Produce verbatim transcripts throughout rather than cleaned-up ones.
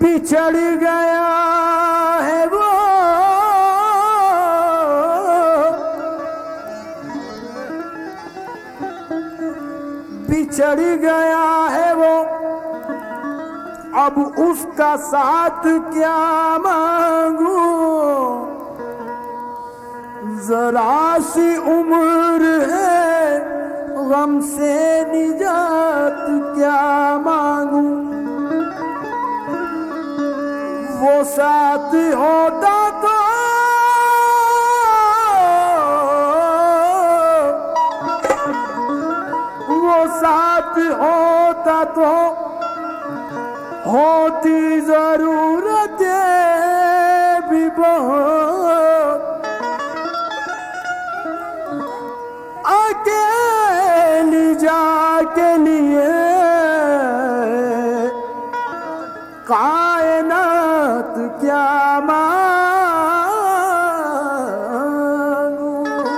बिछड़ गया है वो बिछड़ गया है वो अब उसका साथ क्या मांगू जरा सी उम्र है गम से निजात क्या मांगू वो साथ होता तो वो साथ होता तो होती जरूरत भी बहुत अकेली जाके लिए कायनात क्या मांगू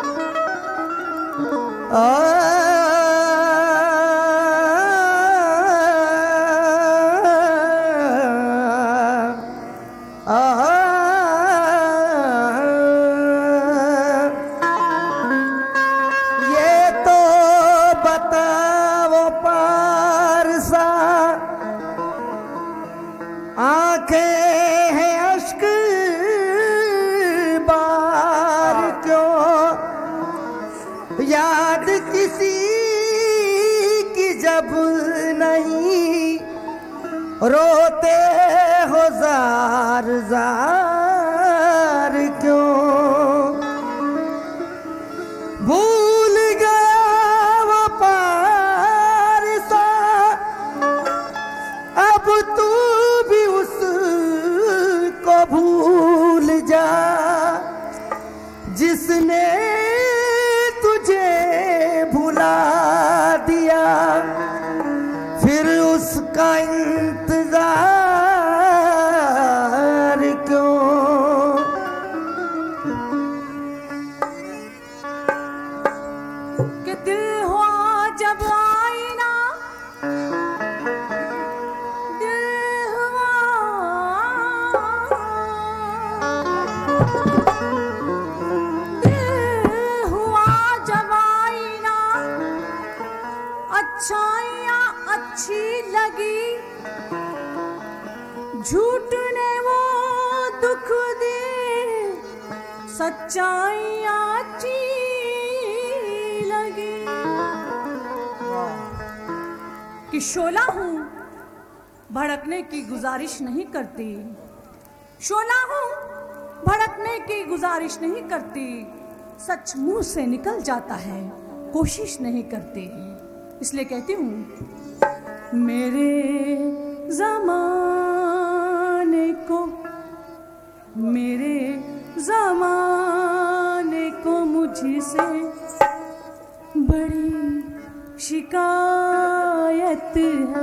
याद किसी की जब नहीं रोते हो जार जार क्यों भूल गया वो पारसा अब तू भी उसको भूल जा जिसने भुला दिया फिर उसका इंतजार क्यों कि दिल हुआ जब आईना दिल हुआ अच्छाइयाँ अच्छी लगी झूठ ने वो दुख दी सच्चाइयाँ अच्छी लगी कि शोला हूँ भड़कने की गुजारिश नहीं करती शोला हूँ भड़कने की गुजारिश नहीं करती सच मुंह से निकल जाता है कोशिश नहीं करती इसलिए कहती हूँ मेरे ज़माने को मेरे ज़माने को मुझसे बड़ी शिकायत है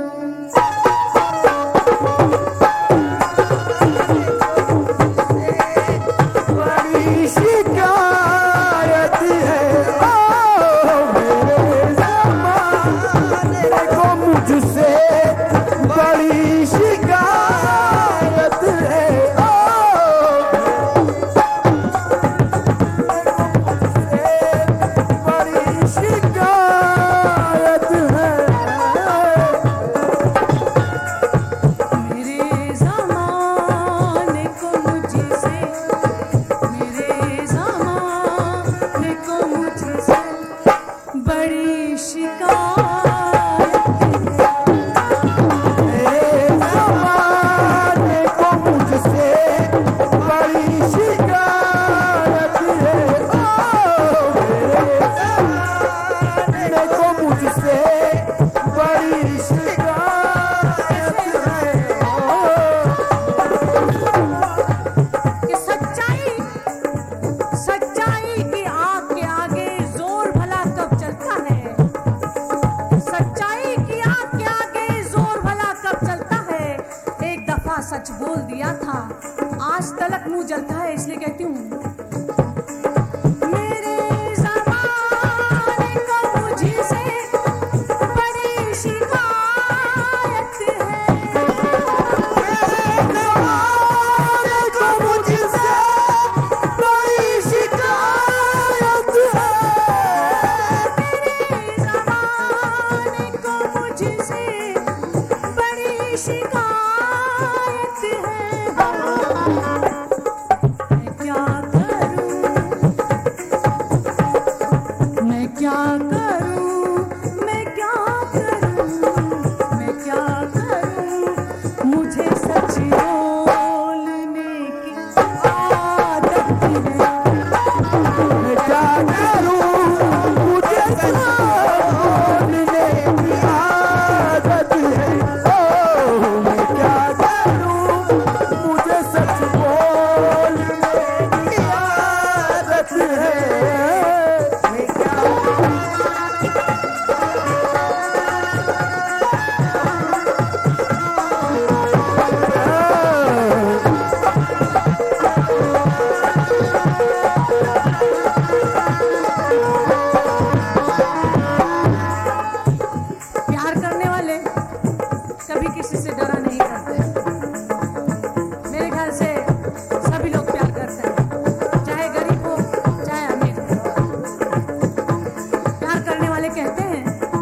सच बोल दिया था आज तलक मुंह जलता है इसलिए कहती हूँ मेरे ज़माने को मुझसे बड़ी शिकायत है सच बोलने की आदत है। मैं क्या करूं मुझे सच बोलने की आदत है। ओ मैं क्या करूं मुझे सच बोलने की आदत है। मैं क्या प्यार करने वाले कभी किसी से डरा नहीं करते। मेरे ख्याल से सभी लोग प्यार करते हैं, चाहे गरीब हो चाहे अमीर हो। प्यार करने वाले कहते हैं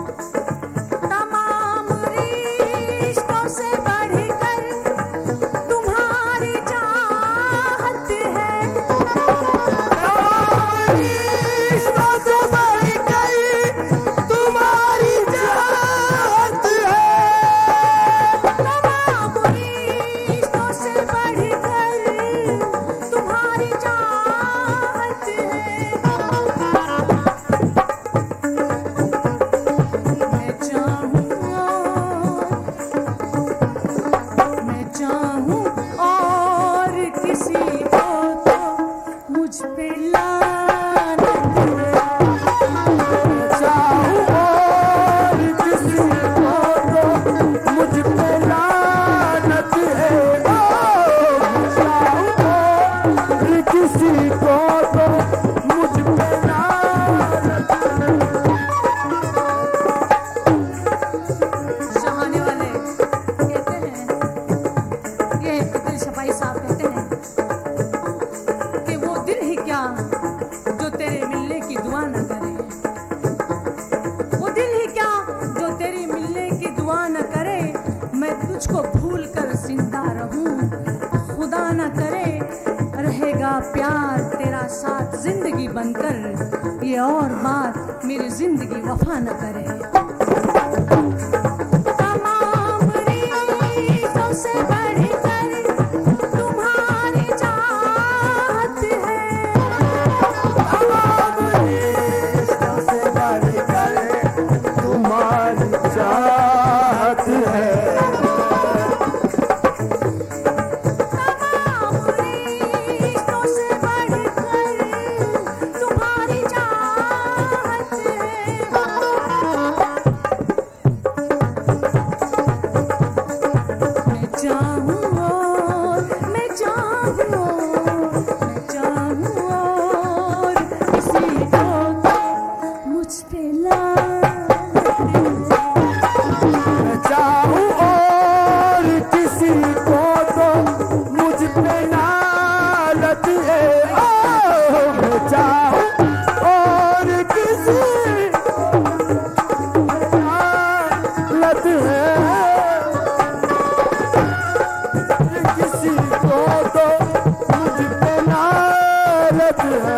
तमाम रिश्तों से बढ़कर तुम्हारी चाहत है। रिश्तों से बढ़कर तुम्हारी चाहत है। तमाम रिश्तों से बढ़कर तुम्हारी चाहत है। मैं चाहूँ मैं चाहूँ और किसी को तो मुझ पे लानत है। चाहूं और किसी को तो मुझ पे लानत है। ओ चाहूं और किसी को तो मुझ पे लानत है। चाहने वाले कहते हैं, ये अब्दुल शफाई साहब कहते हैं कि वो दिल ही क्या जो तेरे मिलने की दुआ न करे। वो दिल ही क्या जो तेरी मिलने की दुआ न करे। मैं तुझको भूल कर जिंदा रहूं, खुदा न करे रहेगा प्यार तेरा साथ जिंदगी बनकर। ये और बात मेरी जिंदगी वफा न करे। तमाम रिश्तों से बढ़कर तुम्हारी चाहत है। तमाम रिश्तों से बढ़कर तुम्हारी चाहत है। तमाम रिश्तों से बढ़कर तुम्हारी चाहत है। मैं चाहूँ और मैं चाहूँ मैं चाहूँ और किसी को तो मुझ पे लानत है। मैं चाहूं और किसी को तो मुझ पे लानत है। ओ मैं चाहूं और किसी लानत है। किसी को तो मुझ पे लानत है।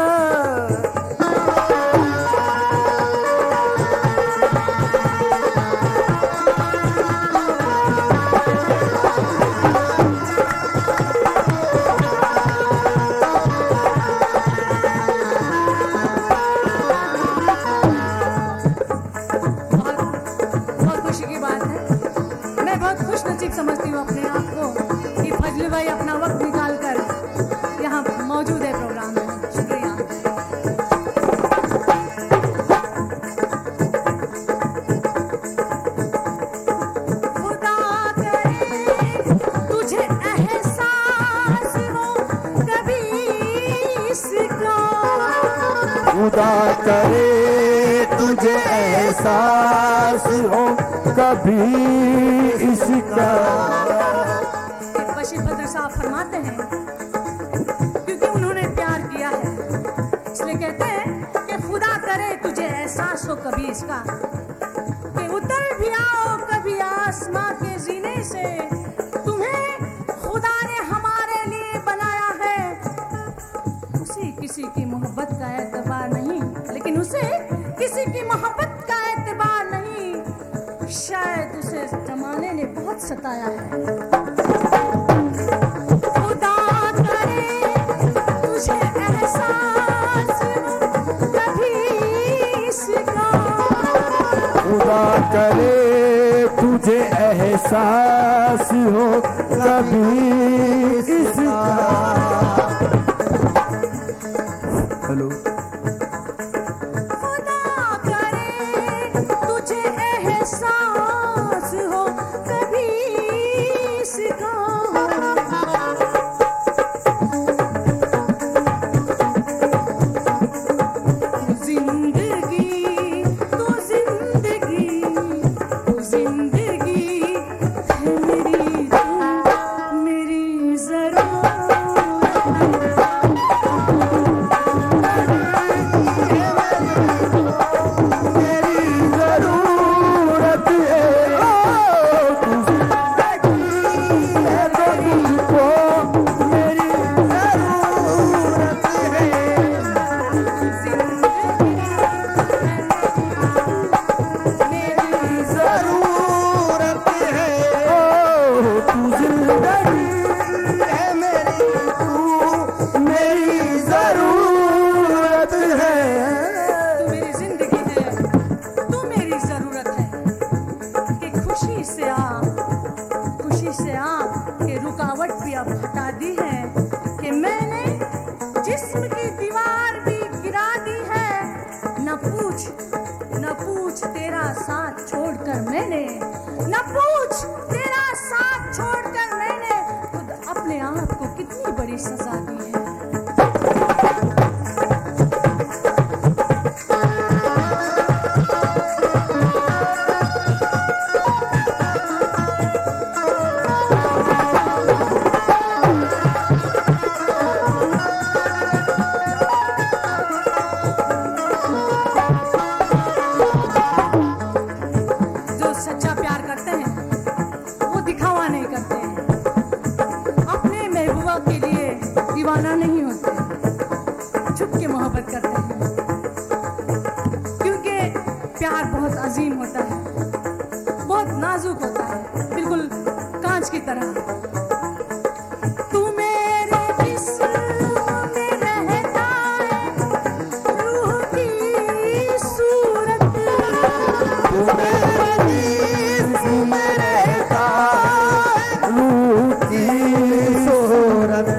बहुत बहुत खुशी की बात है। मैं बहुत खुश नसीब समझती हूँ अपने आप को कि फजल भाई अपना वक्त निकाल कर यहाँ मौजूद है प्रोग्राम में। शुक्रिया। खुदा करे तुझे एहसास हो कभी इसका। खुदा करे तुझे एहसास हो कभी इसका। बशीर बद्र साहब फरमाते हैं क्योंकि उन्होंने प्यार किया है इसलिए कहते हैं कि खुदा करे तुझे एहसास हो कभी इसका कि उतर भी आओ कभी आसमां के जीने से। तुम्हें खुदा ने हमारे लिए बनाया है। उसे किसी की मोहब्बत का एतबार नहीं, लेकिन उसे किसी की मोहब्बत का एतबार नहीं। शायद उसे जमाने ने बहुत सताया है। एहसास हो कभी इसका। हेलो खुदा करे तुझे एहसास हो कभी इसका। जिंदगी तो जिंदगी तो जिंदगी है मेरी, तू मेरी ज़रूरत। रुकावट भी अब हटा दी है कि मैंने जिस्म की दीवार भी गिरा दी है। न पूछ न पूछ तेरा साथ छोड़कर मैंने, न पूछ तेरा साथ छोड़कर मैंने खुद अपने आप को कितनी बड़ी सजा दी है। दीवाना नहीं होते, छुप के मोहब्बत करते हैं, क्योंकि प्यार बहुत अजीम होता है, बहुत नाजुक होता है, बिल्कुल कांच की तरह। तू मेरे जिस्म में रहता है, रूह की सूरत। तू मेरे जिस्म में रहता है, रूह की सूरत।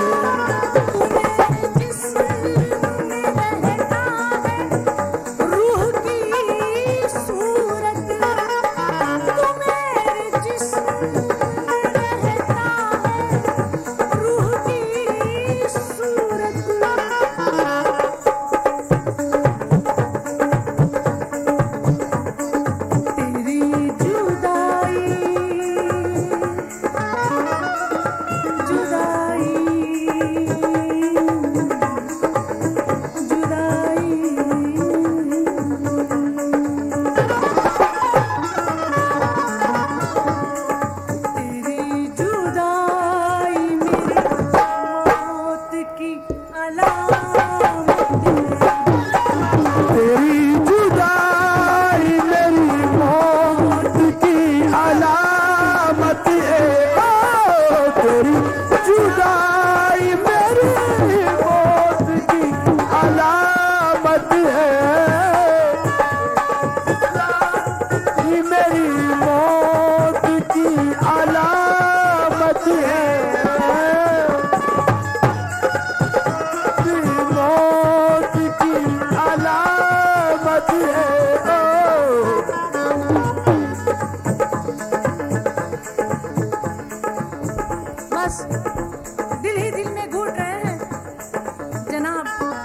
बस दिल ही दिल में घूट रहे हैं जनाब,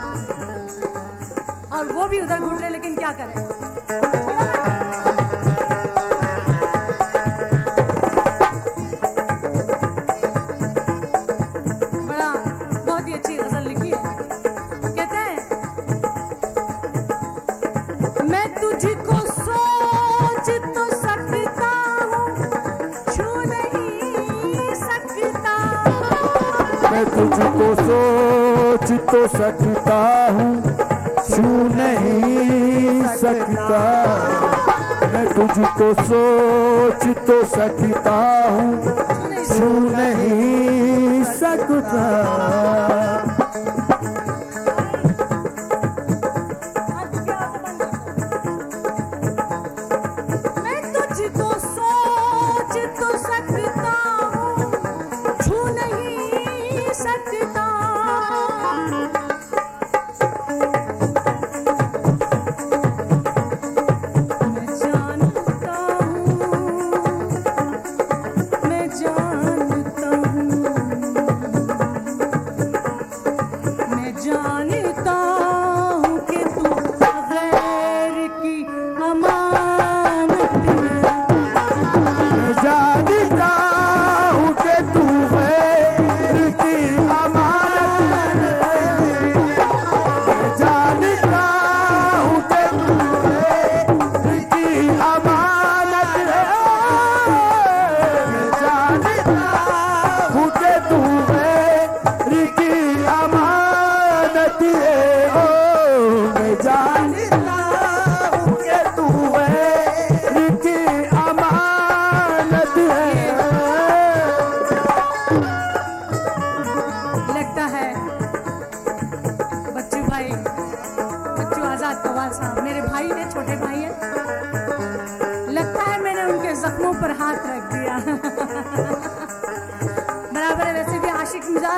और वो भी उधर घूट रहे, लेकिन क्या करें। बड़ा बहुत ही अच्छी गजल लिखी है। कहते हैं मैं तुझको सोच तो सकता हूँ, छू नहीं सकता। मैं तुझको सोच तो सकता हूँ, छू नहीं सकता। मैं तुझको सोच तो सकता हूँ, छू नहीं सकता। मैं तुझको सोच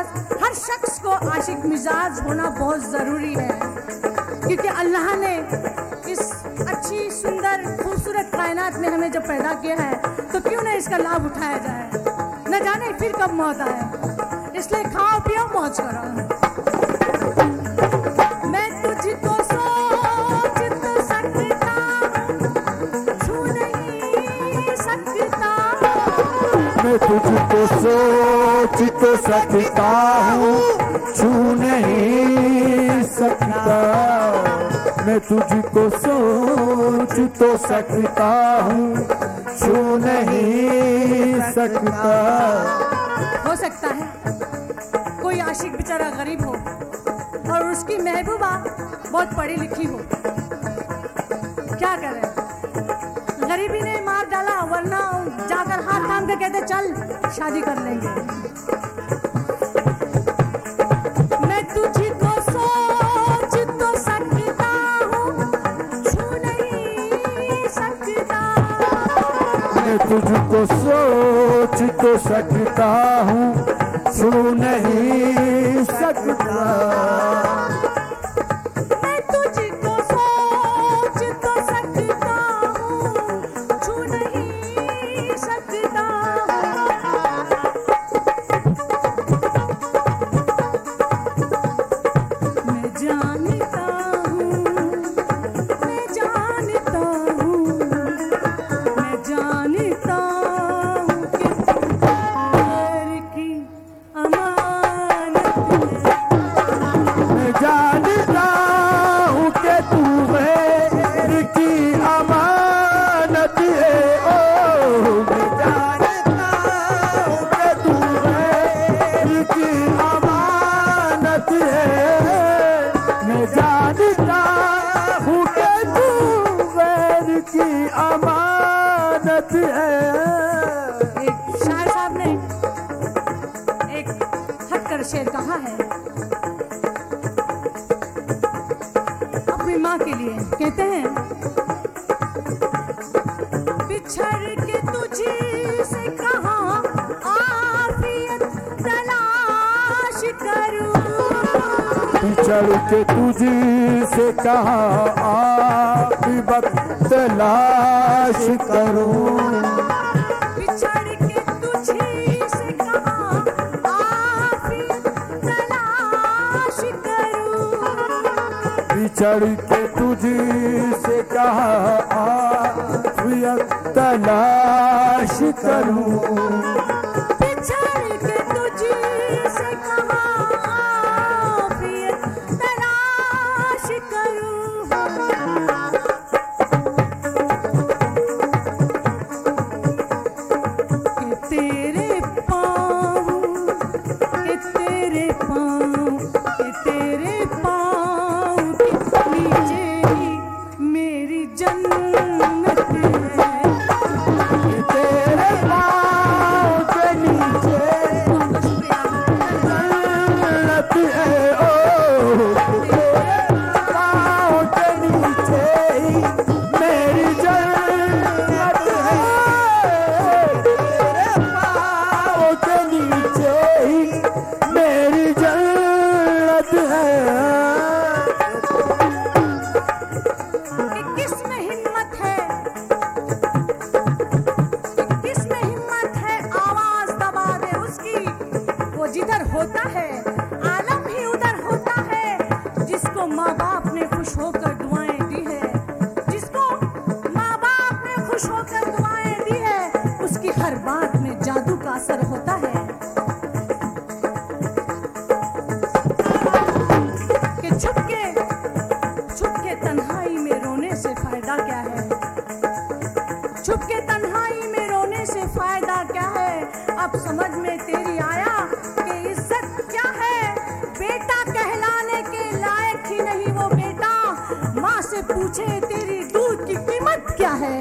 मिजाज, हर शख्स को आशिक मिजाज होना बहुत ज़रूरी है, क्योंकि अल्लाह ने इस अच्छी सुंदर खूबसूरत कायनात में हमें जब पैदा किया है तो क्यों ना इसका लाभ उठाया जाए। न जाने फिर कब मौत आए, इसलिए खाओ पियो मौज करो। मैं तुझको सोच तो सकता हूँ, छू नहीं सकता। मैं तुझको सोच तो सकता हूँ, छू नहीं सकता। मैं तुझको सोच तो सकता हूँ, छू नहीं सकता। हो सकता है कोई आशिक बेचारा गरीब हो और उसकी महबूबा बहुत पढ़ी लिखी हो, क्या करे, गरीबी ने मार डाला, वरना जाकर हाथ थाम के कहते चल शादी कर लेंगे। मैं तुझको सोच तो सकता हूँ, छू नहीं सकता। मैं तुझको सोच तो सकता हूँ, छू नहीं सकता। मैं तुझको सोच तो सकता हूँ, छू नहीं सकता। मैं जानता हूँ, मैं जानता हूँ, मैं जानता हूँ कि प्यार की अमानत है। मैं जानता हूँ कि तू मेरी की अमानत है। ओ मैं जानता हूँ कि तू मेरी की अमानत है। मैं जानता हूँ कि तू मेरी की अमानत है। एक शायर साहब ने एक हटकर शेर कहा है अपनी माँ के लिए, कहते हैं बिछड़ के तुझी से कहाँ आफियत तलाश करूं। बिछड़ के तुझी से कहा आक़िबत तलाश करूं। बिछड़ के तुझी से कहाँ आफियत तलाश करूं। बिछड़ के तुझी से कहा आफ़ियत तलाश करूं। बिछड़ के तुझी से कहाँ आफियत तलाश करूं। कि तेरे पाँव, कि तेरे पाँव, कि तेरे पाँव के नीचे ही मेरी जन्नत है। कि तेरे पाँव के नीचे जन्नत है। ओ तेरे पाँव के नीचे ही मेरी जन्नत है। तेरे पाँव के नीचे ही मेरी जन्नत है। कि किसमें हिम्मत है, कि किसमें हिम्मत है आवाज दबा दे उसकी। वो जिधर होता है आलम ही उधर होता है। जिसको माँ बाप ने खुश होकर दुआएं दी है, जिसको माँ बाप ने खुश होकर दुआएं दी है, उसकी हर बात में जादू का असर होता है। कि छुप के छुप के तन्हाई में रोने से फायदा क्या है। छुप के तन्हाई में रोने से फायदा क्या है। अब समझ में तेरी आया कि इज्जत क्या है। बेटा कहलाने के लायक ही नहीं वो बेटा, माँ से पूछे तेरी दूध की कीमत क्या है।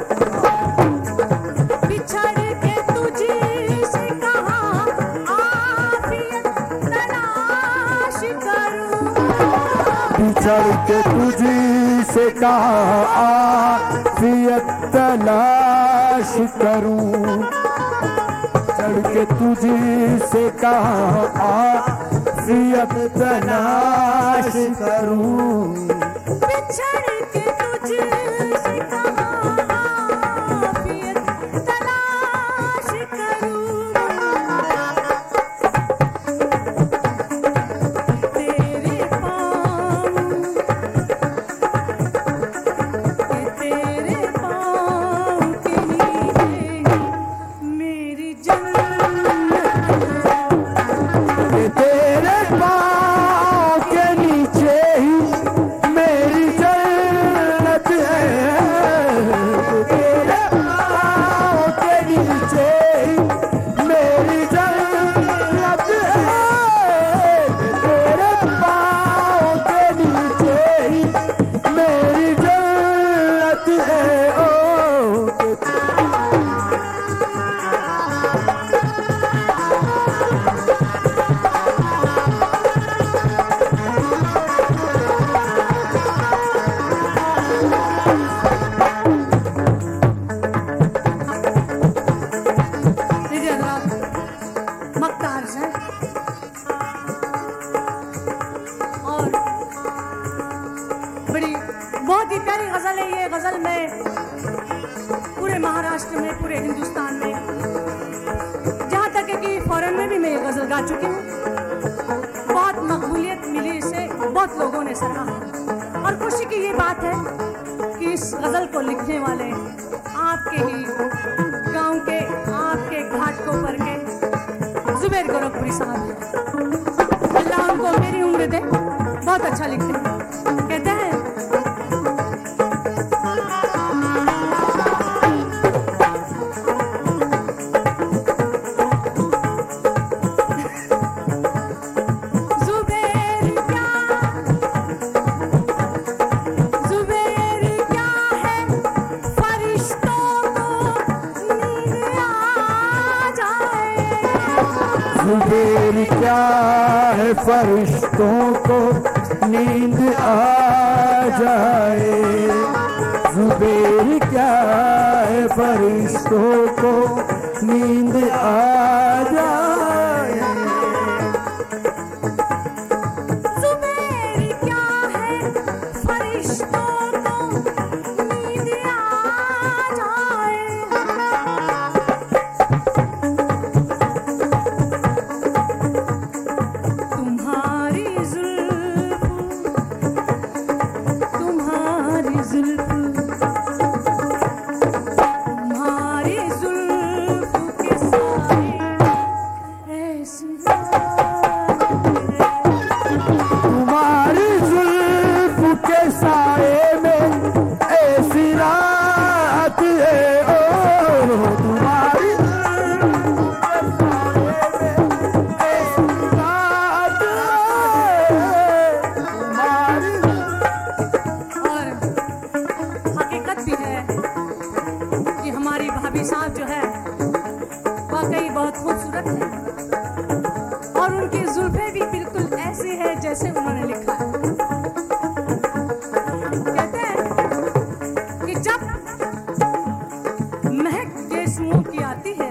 बिछड़ के तुझी से कहाँ आफियत तलाश करूं। बिछड़ के तुझी से कहा आफ़ियत तलाश करूं। बिछड़ के तुझसे कहाँ आफियत तलाश करूं, बिछड़ के तुझसे कहाँ आफियत तलाश करूं। तेरे पाँव तेरे पाँव के नीचे मेरी जन्नत कि तेरे पाँव के नीचे ही मेरी जन्नत है, तेरे पाँव के नीचे ही मेरी जन्नत है, तेरे पाँव के नीचे ही मेरी जन्नत है। ओ दीदी हजरात, मक्तार है और बड़ी बहुत ही प्यारी गजल है ये। गजल में पूरे महाराष्ट्र में, पूरे हिंदुस्तान में, जहाँ तक है कि फॉरेन में भी मैं ये गजल गा चुकी हूँ। बहुत मकबूलियत मिली इसे, बहुत लोगों ने सराहा और खुशी की ये बात है कि इस गजल को लिखने वाले आपके ही गांव के, आपके घाट को पर के जुबैर गोरखपुरी साहब हैं। अल्लाह उनको मेरी उम्र दे, बहुत अच्छा लिखते हैं। कहते हैं जुबैर क्या, जुबैर क्या है फरिश्तों को नींद आ जाए। जुबैर क्या है फरिश्तों को नींद आ जाए, जुबैर क्या है फरिश्तों को नींद आ जाए। जुबैर क्या है फरिश्तों को नींद आ जाए। तुम्हारी जुल्फ, तुम्हारी जुल्फ, तुम्हारी जुल्फ के साए ऐसी रात है। तुम्हारी जुल्फ के साए में ऐसी रात है, ओ तुम्हारी जुल्फ के साए में ऐसी रात है, तुम्हारी और हकीकत भी है कि हमारी भाभी साहब जो है वाकई बहुत खूबसूरत है और उनकी जुल्फें भी बिल्कुल ऐसी है जैसे उन्होंने लिखा है। कहते हैं कि जब महक केसुओं की आती है,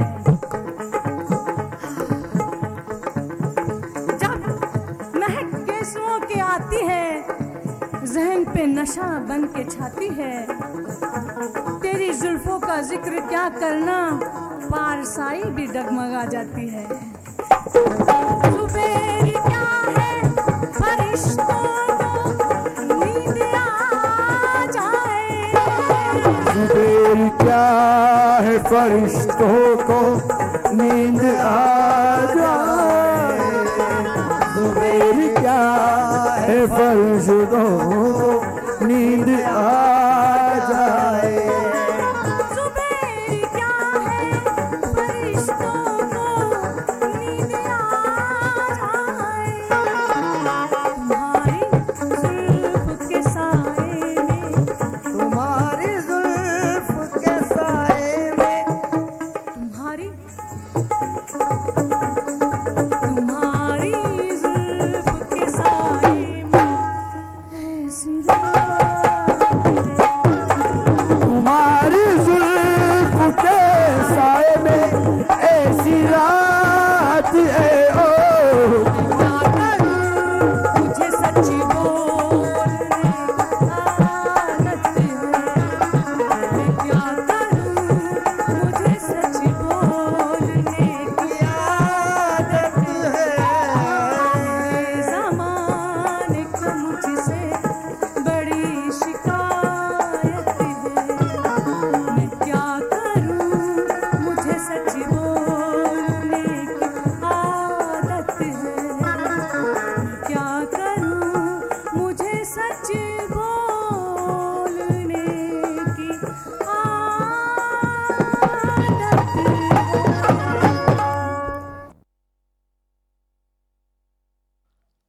जब महक केसुओं की आती है, जहन पे नशा बन के छाती है। तेरी जुल्फों का जिक्र क्या करना, पारसाई भी डगमगा जाती है। जुबैर क्या है फरिश्तों को नींद आ जाए। जुबैर क्या है फरिश्तों को नींद आ जाए, जुबैर क्या है फरिश्तों को नींद आ जाए। जुबैर क्या है फरिश्तों को नींद आ जाए। तुम्हारी जुल्फ के साए में, तुम्हारी जुल्फ के साए में, तुम्हारी तुम्हारी जुल्फ के साए में ऐसी रात है। तुम्हारी जुल्फ के साए में ऐसी रात सच